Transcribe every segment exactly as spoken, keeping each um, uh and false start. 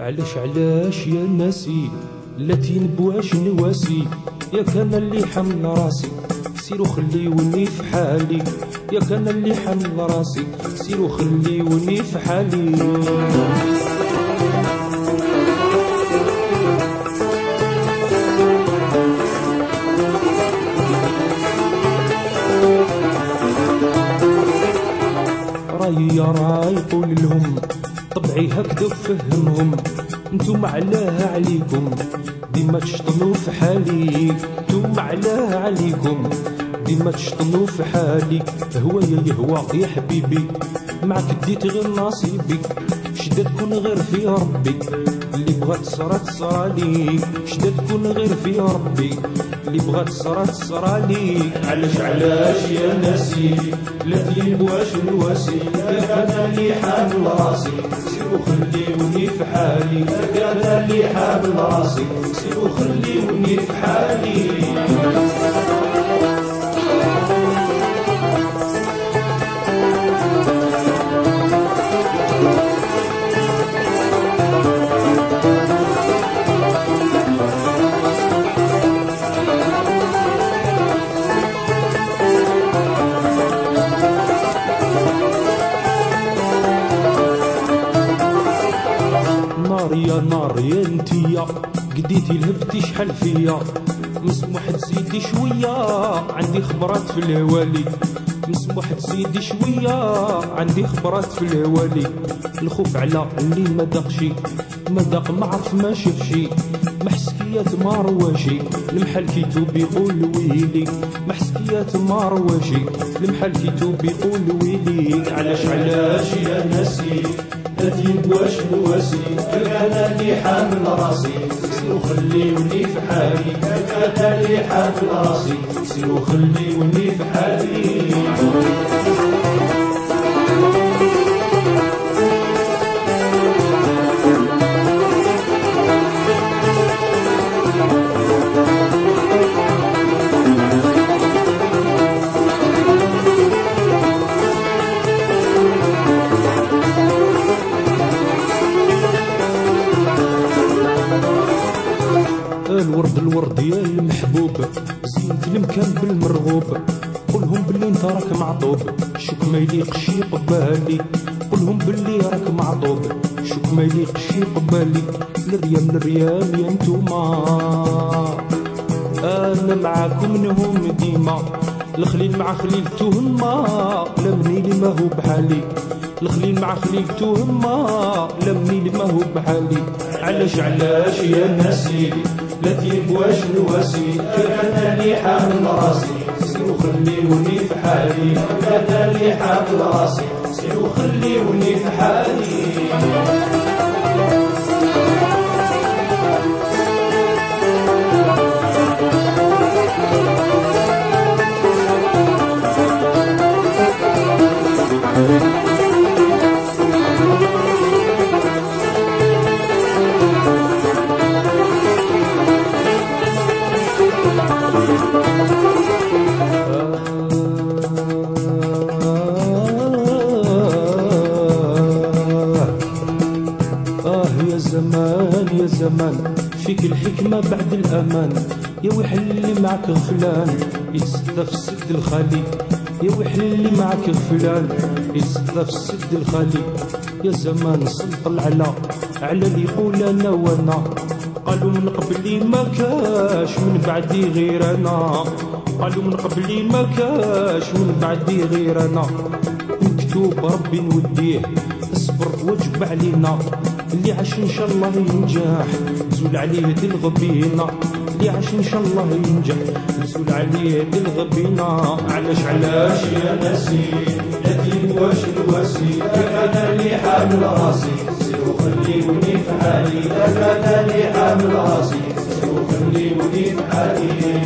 علاش علاش يا ناسي لا تينبواش نواسي، يا كان اللي حمل راسي سيرو خليوني في حالي، يا كان اللي حمل راسي سيرو خليوني في حالي. راي يا راي قول لهم طبعي هكذا فهمهم، انتم علاه عليكم ديما تشطنوا في حالي، انتم علاه عليكم ديما تشطنوا في حالي. هوايا يهوى يا حبيبي معك ديت غير نصيبي، شدا تكون غير في ربي اللي بغات تصرى تصرالي، شدا تكون غير في ربي اللي بغات تصرى تصرالي. علاش علاش يا ناسي لا تيبواش نواسي، يا كان اللي حامل راسي سيرو خليوني في حالي، يا كان اللي حامل راسي سيرو خليوني في حالي. نار يا نار يا انتيا قديتي لهفتي شحال فيا، مسموح تزيدي شوية عندي خبرات في الهوالي، مسموح تزيدي شوية عندي خبرات في الهوالي. الخوف على اللي ما داقشي ما داق ما عرف ما شافشي، محسكيات ما رواشي المحل كيتو بيقول ويلي، محسكيات ما رواشي المحل كيتو بيقول ويلي. علاش علاش يا ناسي لا تيبواش نواسي، كان اللي حامل راسي سيرو خليوني في حالي، كان اللي حامل راسي سيرو خليوني في حالي. الورد الورد يا المحبوب زينت المكان بالمرغوب، قولهم باللي انت راك معطوب شوك ما يليقش قبالي، قولهم باللي راك معطوب شوك ما يليقش قبالي. الريال الريال يا انتوما انا معاكم منهم ديما، الخليل مع خليلته هما لا منيلي ما هو بحالي، الخليل مع خليلته هما لا منيلي ما هو بحالي. علاش علاش يا ناسي لا تيبواش نواسي، كان اللي حامل راسي سيرو خليوني في حالي، كان اللي حامل راسي سيرو خليوني في حالي. زمان يا زمان فيك الحكمة بعد الأمان، يا ويحل اللي معك غفلان يتصدى في السد الخالي، يا ويحل اللي معك غفلان يتصدى في السد الخالي. يا زمان سلط العلا على اللي يقول أنا وأنا، قالوا من قبلي ما كاش من بعدي غير أنا، قالوا من قبلي ما كاش من بعدي غير أنا. مكتوب ربي نوديه اصبر واجب علينا، اللي عاش ان شاء الله ينجح زول عليه دي الغبينة، اللي عاش ان شاء الله ينجح زول عليه دي الغبينة. علاش علاش يا ناسي لا تيبواش نواسي، كان اللي حامل راسي سيرو خليوني في حالي، كان اللي حامل راسي سيرو خليوني في حالي.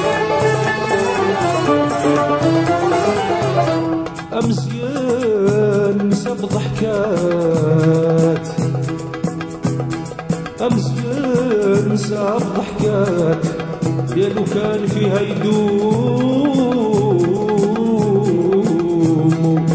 مزيان ضحكات أمزيان نسى بضحكات يا لو كان فيها يدوم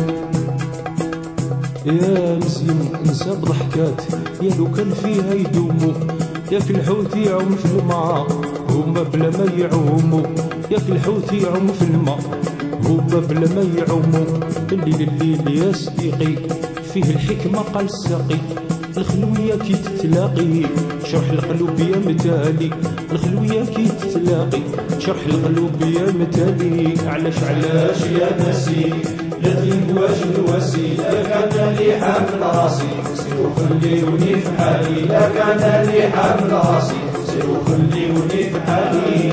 يا مزيان نسى بضحكات يا لو كان فيها يدومو ياك الحوت يعوم في الماء هما بلا ما يعومو ياك الحوت يعوم في الماء هما بلا ما يعومو الليل الليل يا صديقي فيه الحكمة قال الساقي الخلوية كي تتلاقي شرح القلوب يا متالي الخلوية كي تتلاقي شرح القلوب يا متالي علاش علاش يا ناسي لا تنقواش نواسي لا كان لي حامل راسي سير وخليوني في حالي لا كان لي حامل راسي سير وخليوني في حالي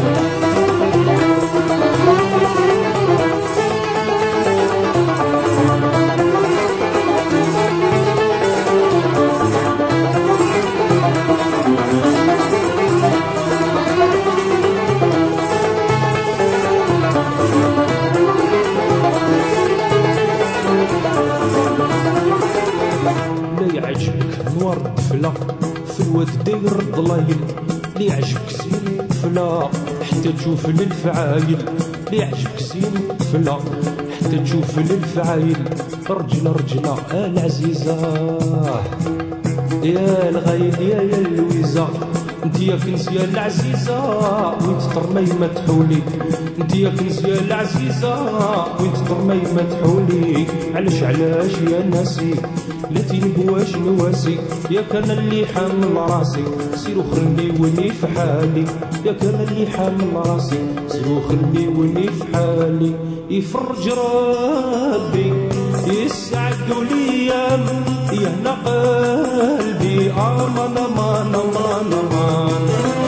نوار الطفلة في الواد داير الضلايل لي يعجبك زين الطفلة حتى تشوف للفعايل لي يعجبك زين الطفلة حتى تشوف للفعايل رجلة رجلة آه العزيزة يا الغايل يا يا اللويزة انت يا كنز يا العزيزة وانت ترمي ما تحولي انت يا كنز يا العزيزة وانت ترمي ما تحولي علاش علاش يا ناسي لا تنبواش نواسي يا كان اللي حامل راسي سيرو خليوني في حالي يا كان اللي حامل راسي سيرو خليوني في حالي يفرج ربي يسعد الايام يهنا قلبي امان امان امان امان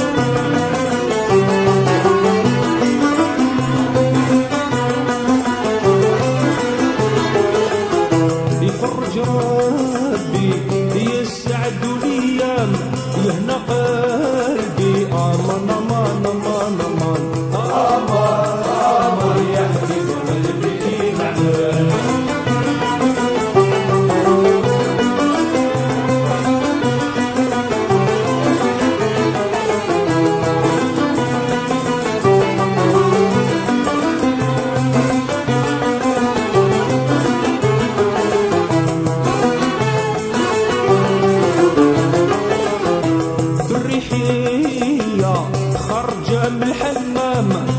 يفرج ربي يسعد الايام يهنا قلبي امان امان امان امان امان امان يا حبيب قلبي معنا خرج من الحمام